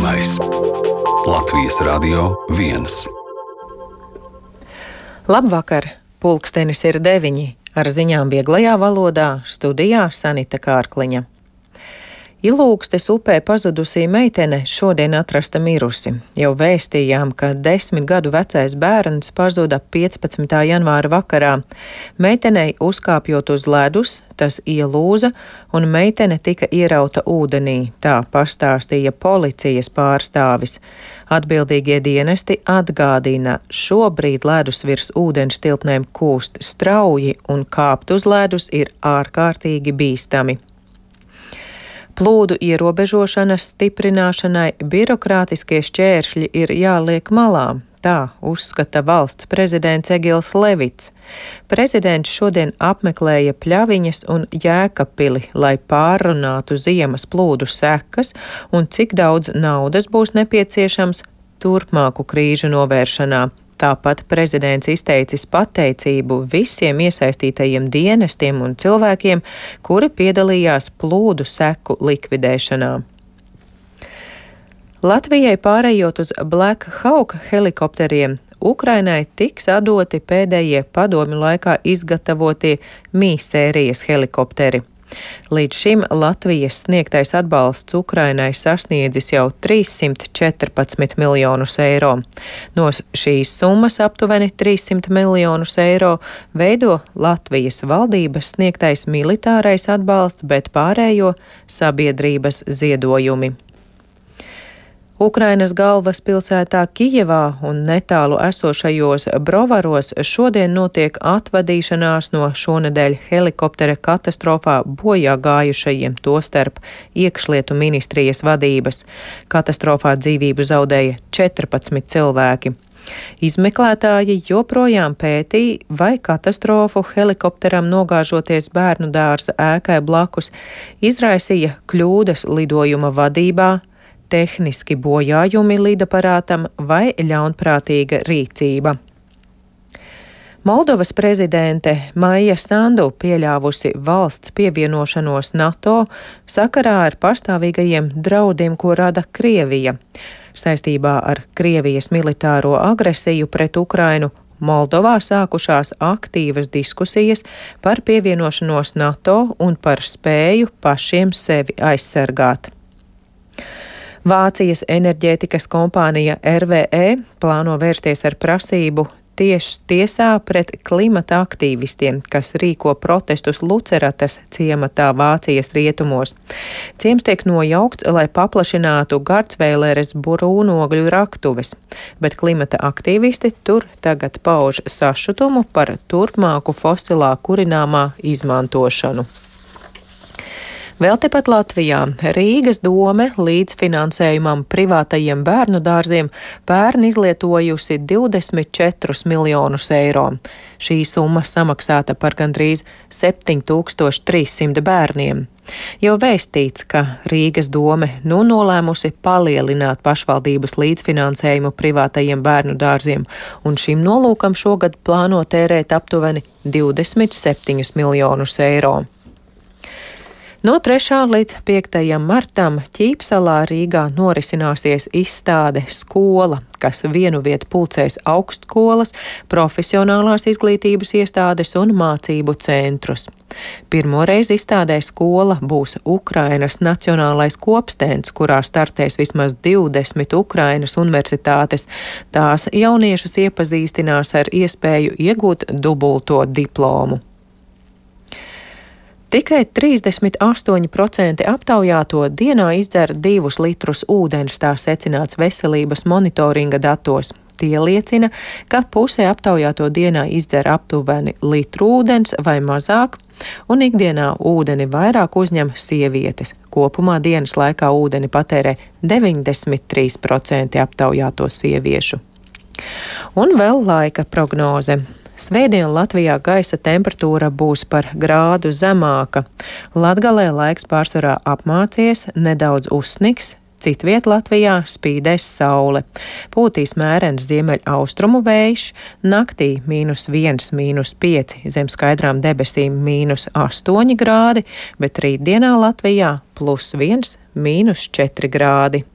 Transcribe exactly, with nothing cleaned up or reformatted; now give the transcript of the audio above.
Zināmais Latvijas Radio viens. Labvakar! Pulkstenis ir deviņi. Ar ziņām vieglajā valodā studijā Sanita Kārkliņa. Ilūgstes upē pazudusī meitene šodien atrasta mirusi. Jau vēstījām, ka desmit gadu vecais bērns pazuda piecpadsmitā janvāra vakarā. Meitenei uzkāpjot uz ledus, tas ielūza un meitene tika ierauta ūdenī, tā pastāstīja policijas pārstāvis. Atbildīgie dienesti atgādina, šobrīd ledus virs ūdens tilpnēm kūst strauji un kāpt uz ledus ir ārkārtīgi bīstami. Plūdu ierobežošanas stiprināšanai birokrātiskie šķēršļi ir jāliek malā, tā uzskata valsts prezidents Egils Levits. Prezidents šodien apmeklēja Pļaviņas un Jēkabpili, lai pārrunātu ziemas plūdu sekas un cik daudz naudas būs nepieciešams turpmāku krīžu novēršanā. Tāpat prezidents izteicis pateicību visiem iesaistītajiem dienestiem un cilvēkiem, kuri piedalījās plūdu seku likvidēšanā. Latvijai pārējot uz Black Hawk helikopteriem, Ukrainai tiks atdoti pēdējie padomju laikā izgatavotie Mī sērijas helikopteri. Līdz šim Latvijas sniegtais atbalsts Ukrainai sasniedzis jau trīssimt četrpadsmit miljonus eiro. No šīs summas aptuveni trīssimt miljonus eiro veido Latvijas valdības sniegtais militārais atbalsts, bet pārējo sabiedrības ziedojumi. Ukrainas galvaspilsētā Kijevā un netālu esošajos Brovaros šodien notiek atvadīšanās no šonedēļ helikoptera katastrofā bojā gājušajiem, tostarp iekšlietu ministrijas vadības. Katastrofā dzīvību zaudēja četrpadsmit cilvēki. Izmeklētāji joprojām pētīja, vai katastrofu helikopteram nogāžoties bērnu dārza ēkai blakus izraisīja kļūdas lidojuma vadībā, tehniski bojājumi lidaparātam vai ļaunprātīga rīcība. Moldovas prezidente Maija Sandu pieļāvusi valsts pievienošanos NATO sakarā ar pastāvīgajiem draudiem, ko rada Krievija. Saistībā ar Krievijas militāro agresiju pret Ukrainu Moldovā sākušās aktīvas diskusijas par pievienošanos NATO un par spēju pašiem sevi aizsargāt. Vācijas enerģētikas kompānija R V E plāno vērsties ar prasību tieši tiesā pret klimata aktīvistiem, kas rīko protestus Luceratas ciematā Vācijas rietumos. Ciems tiek nojaukts, lai paplašinātu Garcvēleres brūnogļu raktuves, bet klimata aktīvisti tur tagad pauž sašutumu par turpmāku fosilā kurināmā izmantošanu. Vēl tepat Latvijā Rīgas dome līdzfinansējumam privātajiem bērnu dārziem pērn izlietojusi divdesmit četrus miljonus eiro. Šī summa samaksāta par gandrīz septiņi tūkstoši trīs simti bērniem. Jau vēstīts, ka Rīgas dome nu nolēmusi palielināt pašvaldības līdzfinansējumu privātajiem bērnu dārziem, un šim nolūkam šogad plāno tērēt aptuveni divdesmit septiņus miljonus eiro. No trešā līdz piektajam martam Ķīpsalā Rīgā norisināsies izstāde Skola, kas vienuviet pulcēs augstskolas, profesionālās izglītības iestādes un mācību centrus. Pirmoreiz izstādē Skola būs Ukrainas nacionālais kopstens, kurā startēs vismaz divdesmit Ukrainas universitātes. Tās jauniešus iepazīstinās ar iespēju iegūt dubulto diplomu. Tikai trīsdesmit astoņi procenti aptaujāto dienā izdzer divus litrus ūdens, tā secināts veselības monitoringa datos. Tie liecina, ka puse aptaujāto dienā izdzer aptuveni litru ūdens vai mazāk, un ikdienā ūdeni vairāk uzņem sievietes. Kopumā dienas laikā ūdeni patērē deviņdesmit trīs procenti aptaujāto sieviešu. Un vēl laika prognoze. Svētdien Latvijā gaisa temperatūra būs par grādu zemāka. Latgalē laiks pārsvarā apmācies, nedaudz uzsniks, citviet Latvijā spīdēs saule. Pūtīs mērens ziemeļaustrumu vējš, naktī mīnus viens, mīnus pieci, zem skaidrām debesīm mīnus astoņi grādi, bet rītdienā Latvijā plus viens, mīnus četri grādi.